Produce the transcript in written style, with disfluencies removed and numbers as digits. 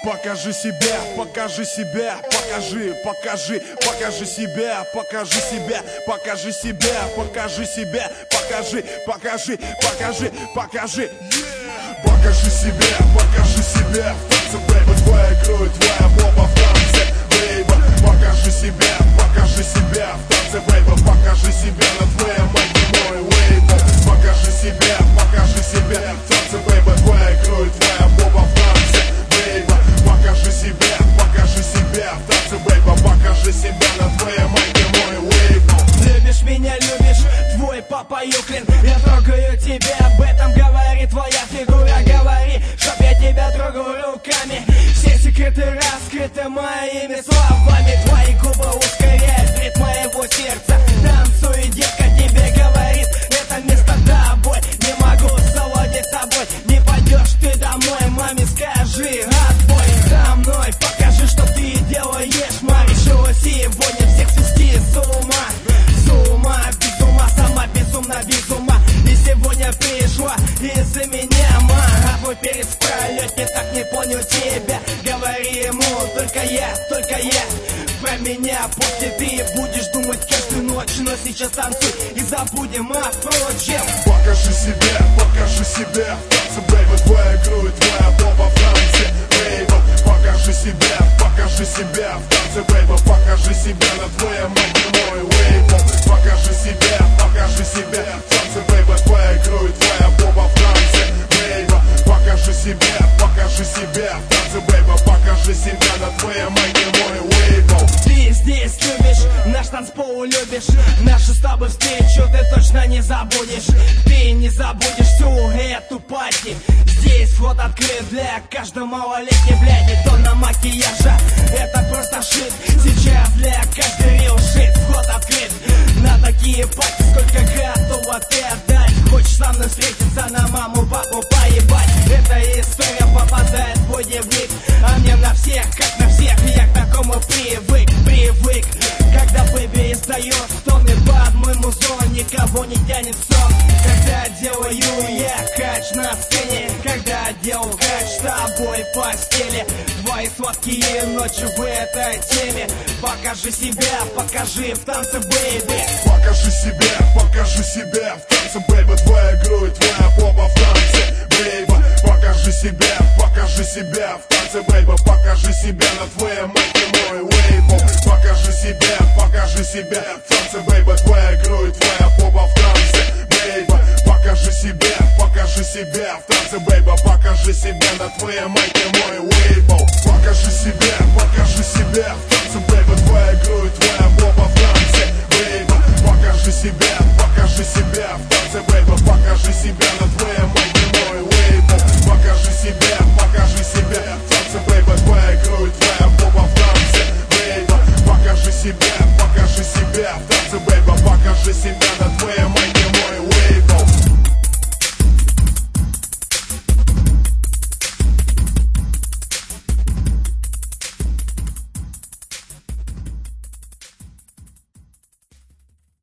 Покажи себя, покажи себя, покажи, покажи, покажи себя, покажи себя, покажи себя, покажи себя, покажи, покажи, покажи, покажи. Покажи себя, покажи себя, в танце, бэйба, твоя грудь, твоя попа в танце, бэйба. Покажи себя, покажи себя, в танце, бэйба, покажи себя на твоем майке, мой лейбл. Покажи себя, в танце, бэйба, твоя грудь, твоя попа в танце, бэйба. Покажи себя, в танце, бэйба, покажи себя на твоем майке, мой лейбл. Любишь меня, любишь, твой папа Юклин. Я трогаю тебя, об этом говорит твоя фигура. Говори, чтоб я тебя трогал руками. Все секреты раскрыты моими словами. Твои губы ускоряют ритм моего сердца. Танцуй, детка, тебе говорит, это место тобой. Не могу совладать с тобой, не пойдешь ты домой. Маме скажи отбой за мной. Покажи, что ты делаешь, ма. Решила сегодня всех свести с ума. С ума, без ума, сама безумно без ума. И сегодня пришла из-за меня, ма. А твой перец в пролете, так не понял тебя. Говори ему, только я про меня. После ты будешь думать каждую ночь, но сейчас танцуй и забудем о прочем. Покажи себя, в танце, бэйба, твоя грудь, твоя попа в танце, бэйба. Покажи себя, в танце, бэйба, покажи себя на твоем майке, мой лейбл. Покажи себя, в танце, бэйба, твоя грудь, твоя попа в танце, бэйба. Покажи себя, в танце, бэйба, покажи себя на твоем майке, мой лейбл. Ты здесь любишь, наш танцпол любишь. Нашу с тобой встречу ты точно не забудешь. Ты не забудешь всю эту пати. Здесь вход открыт для каждого малолетней, блядь, не то на макияжа. Это просто шит. Сейчас для каждой рил шит. Вход открыт на такие пати. Сколько готова ты отдать? Хочешь со мной встретиться, на маму, папу поебать? Эта история попадает в твой дневник. А мне на всех, как на всех, я к такому привык. Когда бэби издает стоны под мой музон, никого не тянет сон. Когда делаю я кач на сцене, когда делаю кач с тобой в постели. Твои сладкие ночи в этой теме. Покажи себя, покажи в танце, бэйби. Покажи себя, в танце, бэйба, твоя грудь, твоя попа в танце, бэйба. Покажи себя, в танце, бэйба, покажи себя на твоем майке, мой лейбл. Покажи себя, в танце, бэйба, твоя грудь, твоя попа в танце, бэйба. Покажи себя, в танце, бэйба, покажи себя на твоем майке, мой лейбл. Покажи себя, в танце.